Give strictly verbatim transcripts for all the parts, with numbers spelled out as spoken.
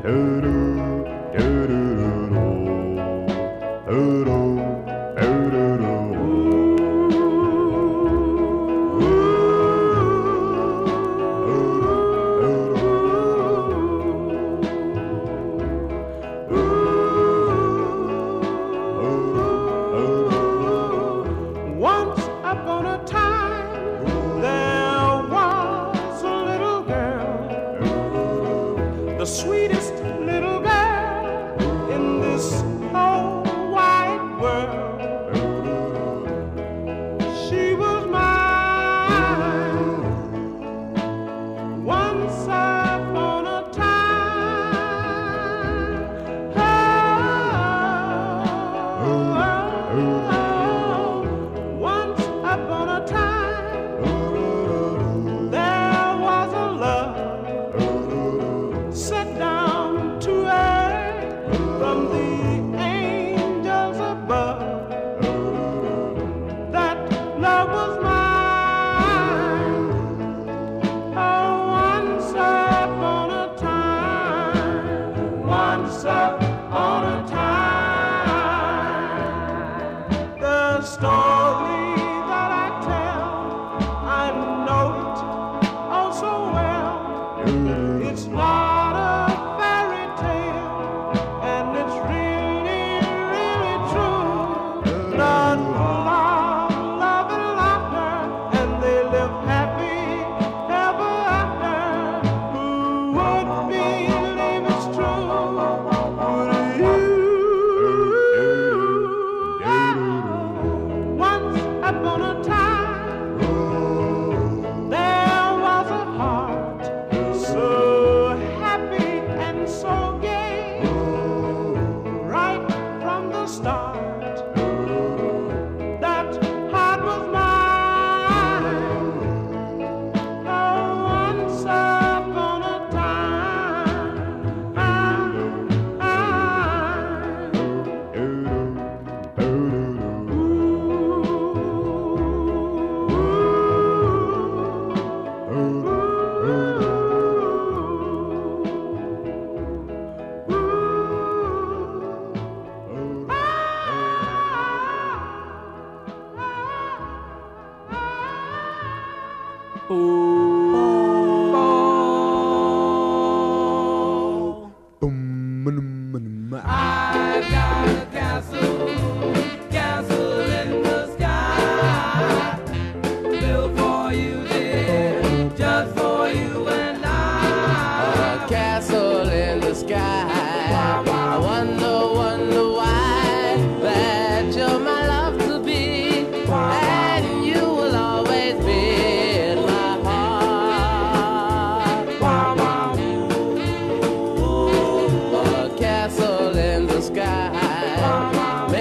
Sky.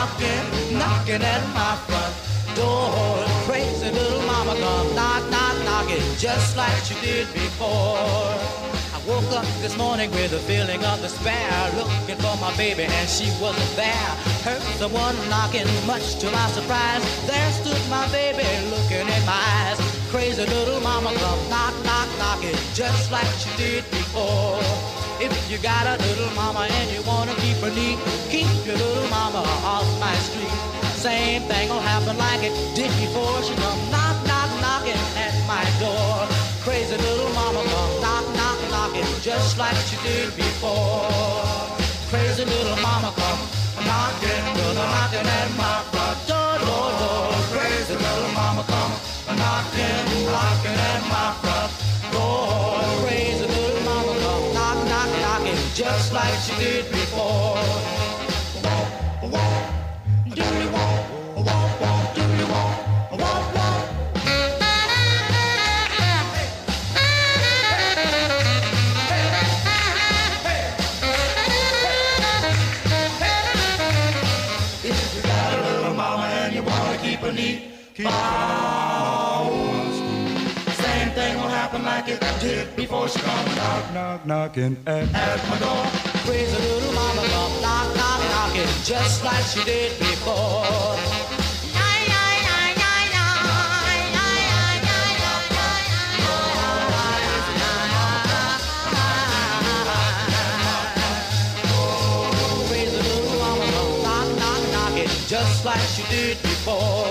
knocking, knocking at my front door. Crazy little mama come knock, knock, knocking just like she did before. I woke up this morning with a feeling of despair, looking for my baby and she wasn't there. Heard someone knocking, much to my surprise. There stood my baby looking in my eyes. Crazy little mama come knock, knock, knocking just like she did before. If you got a little mama and you wanna keep her neat, keep your little mama off my street. Same thing will happen like it did before. She come knock, knock, knocking at my door. Crazy little mama come knock, knock, knocking just like she did before. Crazy little mama come knocking, brother, knocking at my front door, door, door. Crazy little mama come knocking, knocking at my front door. Crazy little mama come knock, knock, knocking just like she did before. Walk, walk, doodly walk, walk, walk, doodly walk, walk, walk. If you got a little mama and you wanna keep her neat, keep her same thing will happen like it did before she come knock, knock, knocking at, at my door. Crazy little mama come knock, knock, knocking just like she did before. Crazy little mama come knock, knock, knocking just like she did before.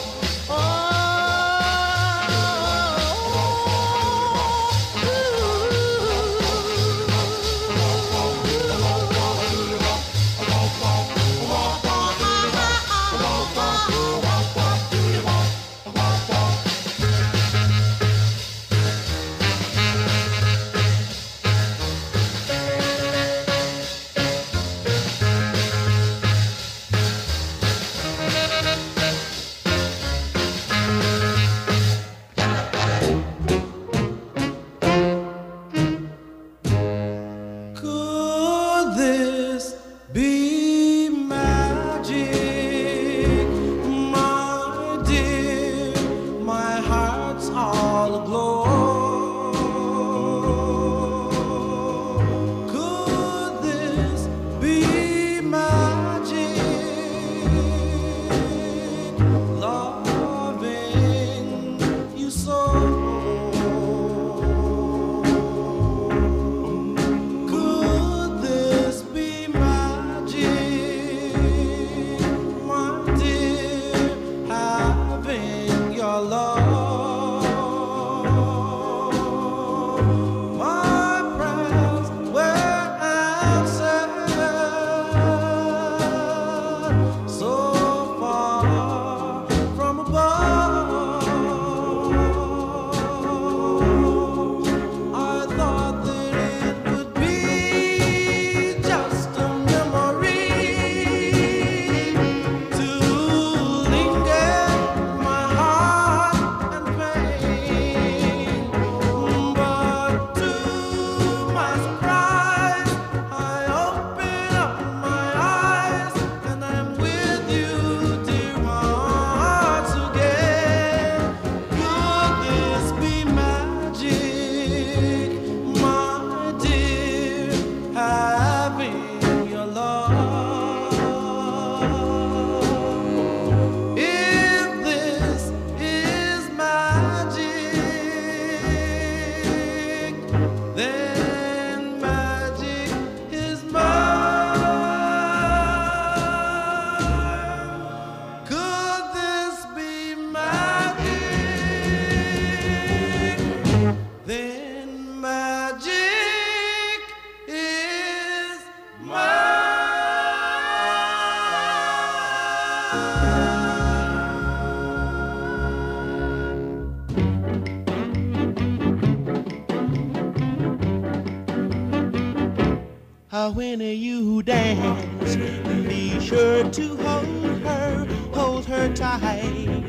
When you dance, be sure to hold her, hold her tight.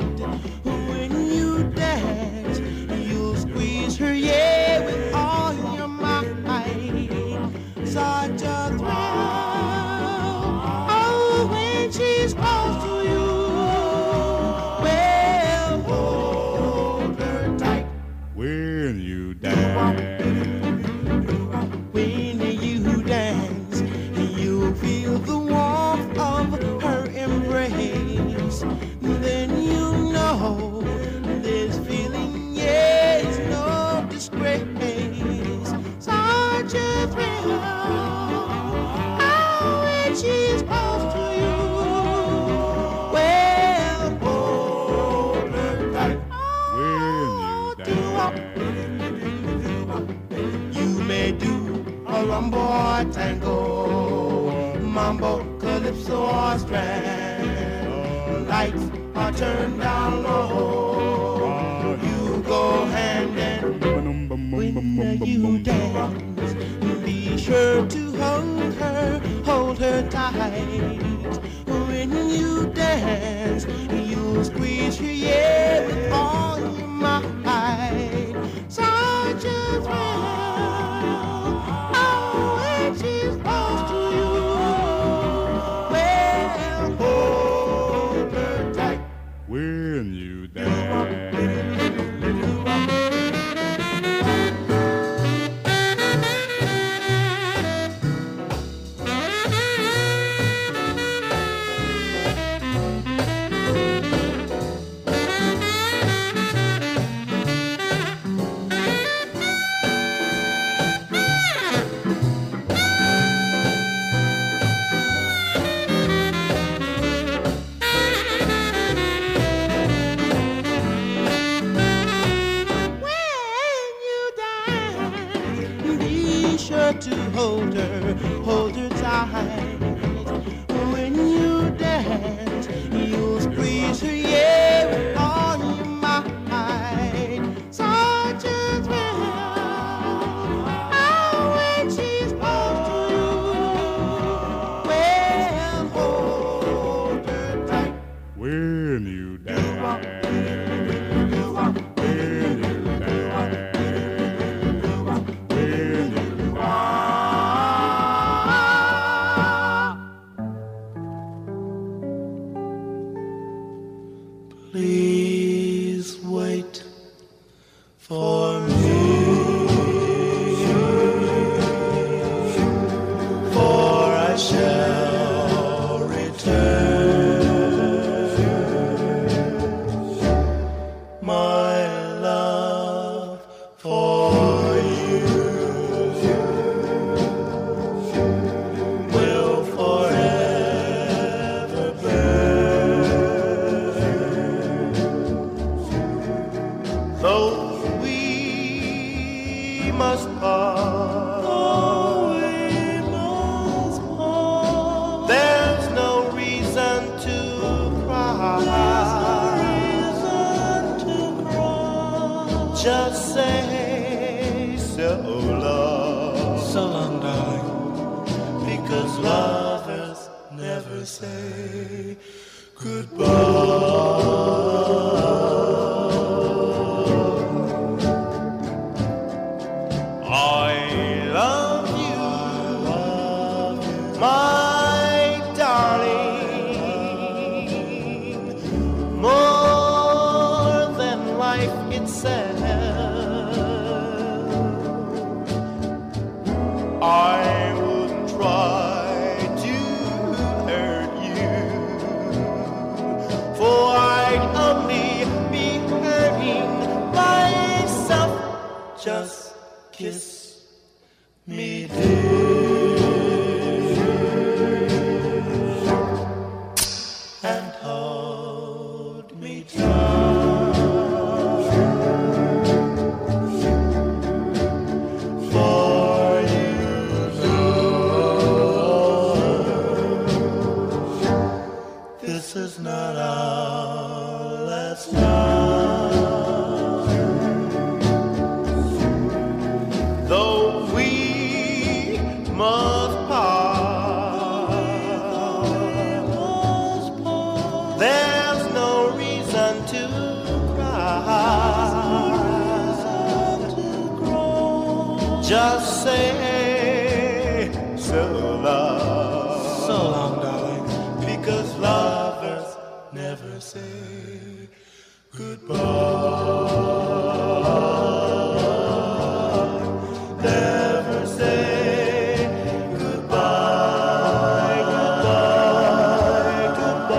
When you dance, you'll squeeze her, yeah, with all your might. Such a thrill, oh, when she's a tango, mambo, calypso, or strand. Lights are turned down low. You go hand in when you dance. Be sure to hold her, hold her tight. When you dance, you'll squeeze her, yeah, with all your might. Such a thrill, oh, when she's close to you. Well, hold her tight when you dance. To hold her, hold her tight. When you dance, you'll squeeze her, yeah, with all your might. Such a thrill, oh, when she's close to you. Well, hold her tight when you dance. Please wait for me, for I shall return. My love for you will forever burn. Though we must part, though we must part, there's no reason to cry. There's no reason to cry. Just say so long, so long, darling, because lovers never say goodbye. My darling, more than life itself, I wouldn't try to hurt you, for I'd only be hurting myself. Just kiss me, dear, and hold me tight, for you know this is not our last time. Though we must part, there's no reason to cry. Just say so long, so long, darling, because lovers never say goodbye. Never say goodbye, goodbye,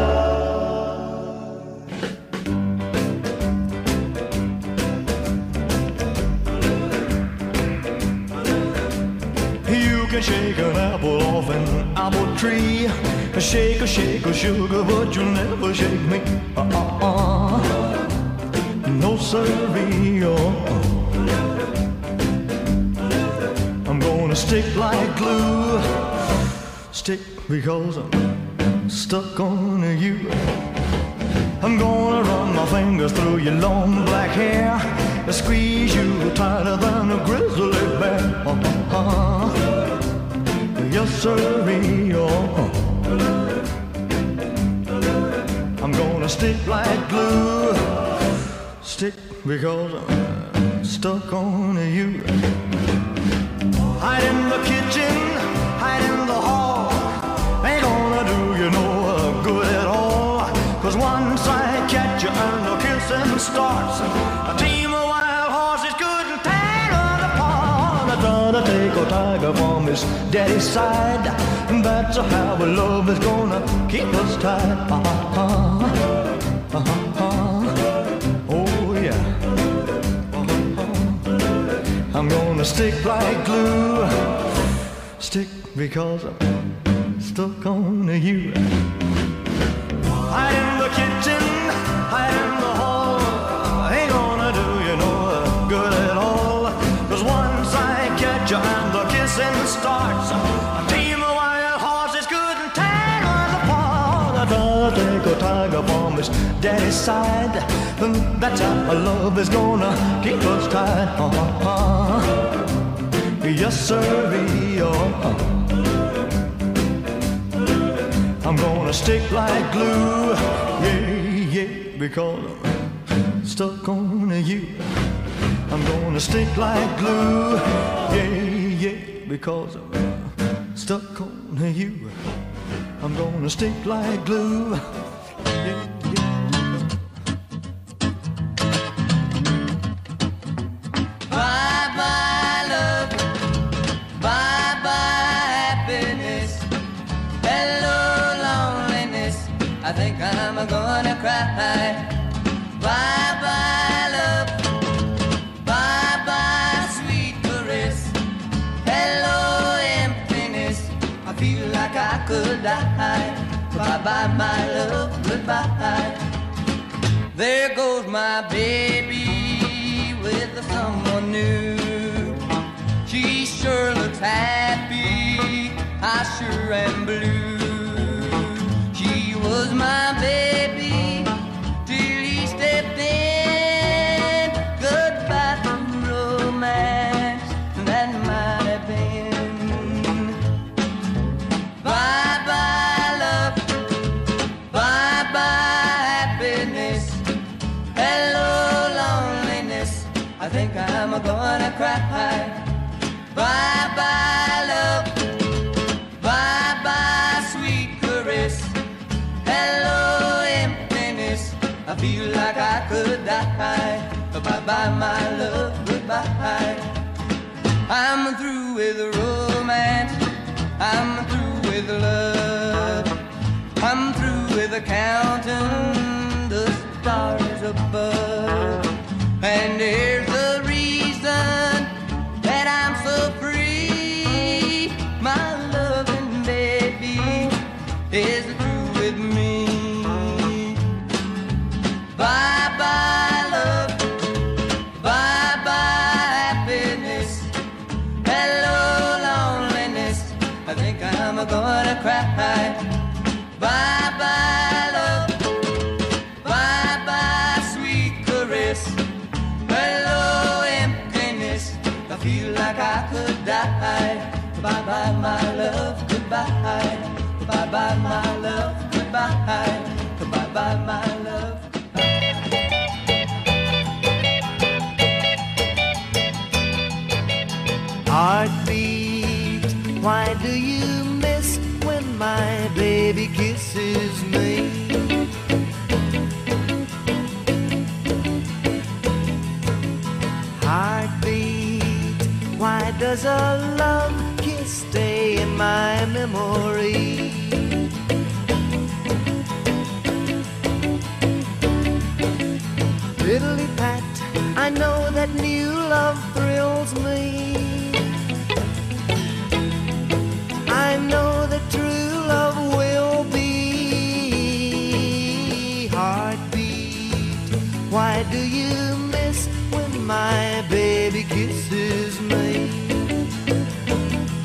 goodbye. You can shake an apple off an apple tree, shake a shake a sugar, but you'll never shake me. Uh-uh-uh. No siree, oh. I'm gonna stick like glue. Stick because I'm stuck on you. I'm gonna run my fingers through your long black hair, squeeze you tighter than a grizzly bear. Uh-huh. Yes, sirree. Oh. I'm gonna stick like glue. Stick because I'm stuck on you. Hide in the kitchen, hide in the hall. Ain't gonna do you no good at all. Cause once I catch you and the kissing starts, a team of wild horses couldn't tear us apart. I try to take a tiger from his daddy's side, and that's how our love is gonna keep us tied. Uh-huh. Uh-huh. Oh yeah. Uh-huh. I'm gonna stick like glue. Stick because I'm stuck on you. Hide in the kitchen, hide in the hall. Ain't gonna do you no good at all. Cause once I catch you and the kissing starts, a team of wild horses couldn't tear us apart. I try to take a tiger from his daddy's side, and that's how our love is gonna keep us tied. Uh-huh. Yes, sirree. Oh. I'm gonna stick like glue, yeah, yeah, because I'm stuck on you. I'm gonna stick like glue, yeah, yeah, because I'm stuck on you. I'm gonna stick like glue, yeah, yeah. Bye-bye love, bye-bye happiness. Hello loneliness, I think I'm gonna cry. Bye-bye love, bye-bye sweet caress. Hello emptiness, I feel like I could die. Bye-bye my love, goodbye. There goes my baby with someone new. She sure looks happy, I sure am blue. She was my baby till he stepped in. Goodbye to romance, that might have been. Bye-bye love, bye-bye happiness. Hello loneliness, I think I'm gonna cry. Bye-bye love, bye-bye sweet caress. Hello emptiness, I feel like I could die. Bye-bye my love, goodbye. I'm through with romance, I'm through with love. I'm through with counting the stars above. And here's the reason that I'm so free. My loving baby is through with me. Bye-bye love, bye-bye happiness. Hello loneliness, I think I'm gonna cry. Bye-bye love, bye-bye sweet caress. Hello emptiness, I feel like I could die. Bye-bye my love, goodbye. Bye-bye my love, goodbye. Bye-bye my love. Heartbeat, why do you miss when my baby kisses me? Heartbeat, why does a love kiss stay in my memory? Fiddly pat, I know that new love thrills me. I know that true love will be. Heartbeat, why do you miss when my baby kisses me?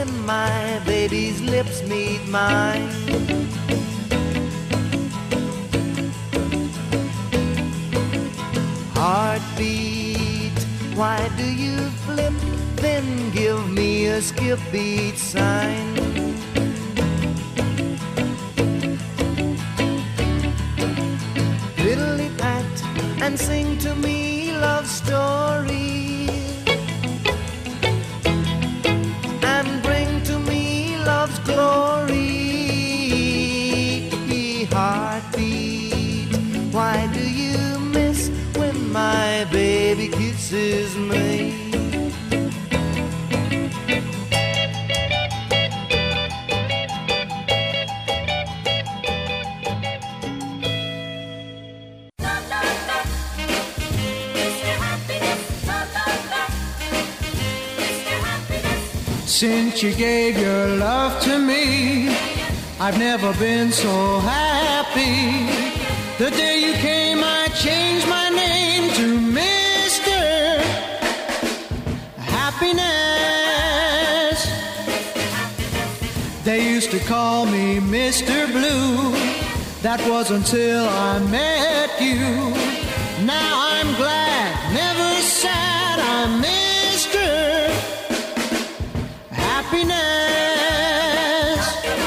when my baby's lips meet mine. Heartbeat, why do you flip? Then give me a skip beat sign. Fiddly-pat and sing to me love stories, and bring to me love's glory. Heartbeat, why do you miss when my baby kisses me? Since you gave your love to me, I've never been so happy. The day you came, I changed my name to Mister Happiness. They used to call me Mister Blue. That was until I met you. Now I'm glad, never sad, I'm Mister Happiness.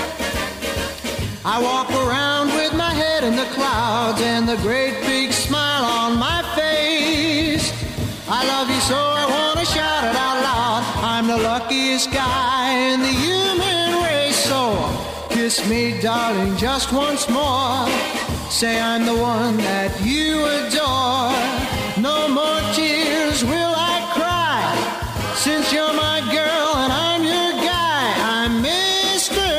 I walk around with my head in the clouds and the great big smile on my face. I love you so I want to shout it out loud. I'm the luckiest guy in the human race. So kiss me, darling, just once more. Say I'm the one that you adore. No more tears will I cry, since you're my girl and I'm your guy. I'm Mister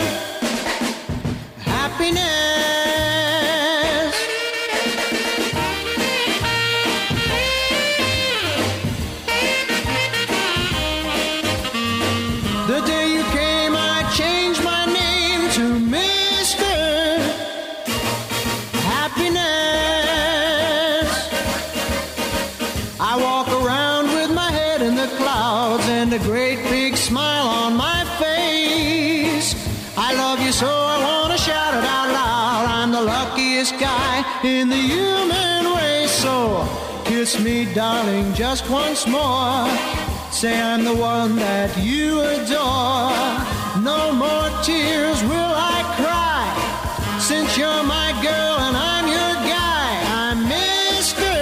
Happiness. The day you came, I changed my name to Mister Happiness. I walk around with my head in the clouds and a great big smile on my face. I love you so I want to shout it out loud. I'm the luckiest guy in the human race. So kiss me, darling, just once more. Say I'm the one that you adore. No more tears will I cry, since you're my girl and I'm your guy. I'm Mister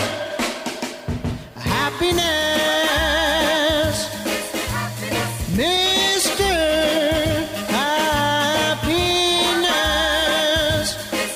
Happiness. Mister Happiness.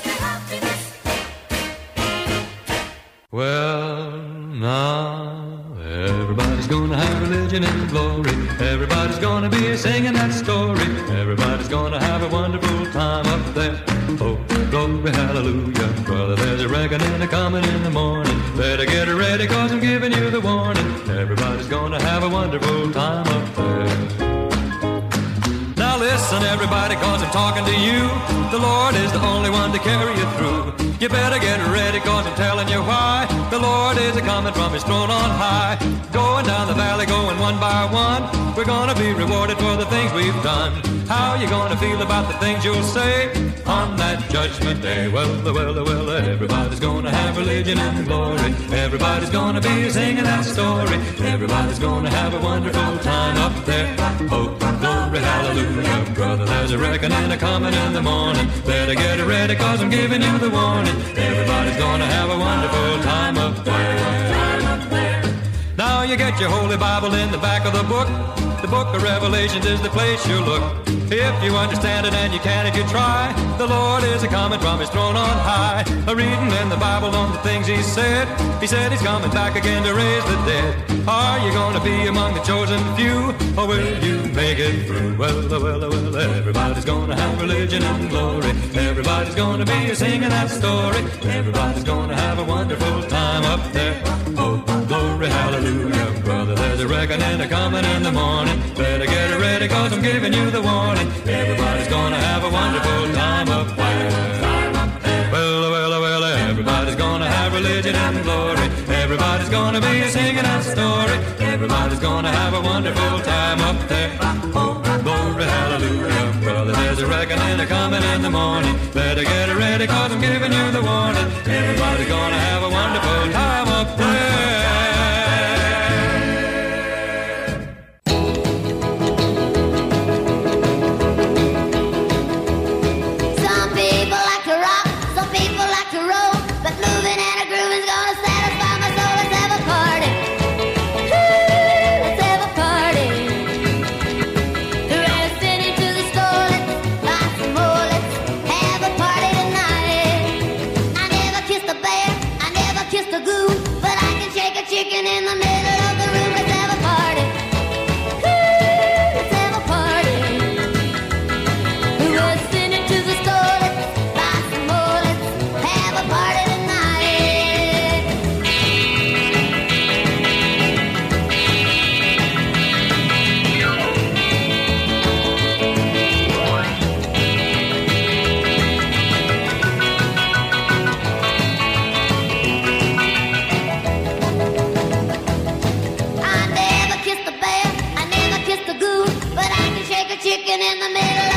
Well, now everybody's gonna have religion and glory. Everybody's gonna be singing that story. Everybody's gonna have a wonderful time up there. Oh, glory, hallelujah. Brother, there's a reckoning a-coming in the morning. Better get ready, cause I'm giving you the warning. Everybody's gonna have a wonderful time up there. Now listen, everybody, cause I'm talking to you. The Lord is the only one to carry you through. You better get ready, cause I'm telling you why. The Lord is a-coming from his throne on high. Going down the valley, going one by one. We're gonna be rewarded for the things we've done. How you gonna feel about the things you'll say on that judgment day? Well, well, well, everybody's gonna have religion and glory. Everybody's gonna be singing that story. Everybody's gonna have a wonderful time up there. Oh, glory, hallelujah. Brother, there's a reckoning a-coming in the morning. Better get ready, cause I'm giving you the warning. Everybody's gonna have a wonderful time up there. Now you get your Holy Bible in the back of the book. The book of Revelations is the place you look. If you understand it, and you can if you try, the Lord is a-coming from his throne on high. A reading in the Bible on the things he said. He said he's coming back again to raise the dead. Are you gonna be among the chosen few, or will you make it through? Well, well, well, everybody's gonna have religion and glory. Everybody's gonna be singing that story. Everybody's gonna have a wonderful time up there. Oh, glory, hallelujah. Brother, there's a reckoning a-coming in the morning. Better get ready, cause I'm giving you the warning. Everybody's gonna have a wonderful time up there. Well, well, well, everybody's gonna have religion and glory. Everybody's gonna be singing that story. Everybody's gonna have a wonderful time up there. Oh, the morning. Better get ready, cause I'm giving you the warning. Everybody's gonna have a wonderful time up there. Some people like to rock, some people like to roll, but moving and a grooving's gonna satisfy my soul. Let's have a party. Woo, let's have a party. The rest into the store, let's buy some more. Let's have a party tonight. I never kissed a bear, I never kissed a goon, but I can shake a chicken in the middle of the room. Let's have a party. Woo, let's have a party. The rest into the store, let's buy some more. Let's have a party tonight. I never kissed a bear, I never kissed a goon, but I can shake a chicken in the middle